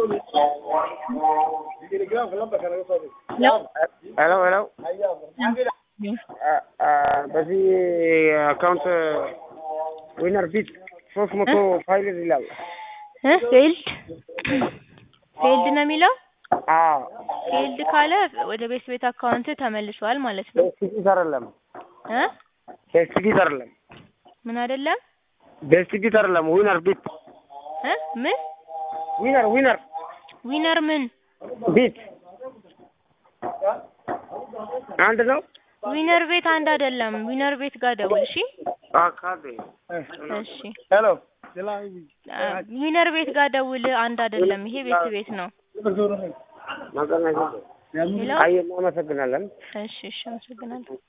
Hello. በዚህ አካውንት ዊነር ቢት 300 ፋይል ይላል ፌልድ ነው የሚለው አዎ ፌልድ ካለ ወደ ቤት አካውንት ተመልሷል ማለት ነው ቤስቲቪት አይደለም ቤስቲቪት አይደለም ምን አይደለም ቤስቲቪት አይደለም ዊነር ቢት ምን ዊነር ምን ቢት አንድ ነው ዊነር ቤት አንድ አይደለም ዊነር ቤት ጋር ደውል እሺ አካዴ እሺ ሄሎ ዊነር ቤት ጋር ደውል አንድ አይደለም ይሄ ቤት ነው ማገናኘት አየና መሰግናለን እሺ አመሰግናለሁ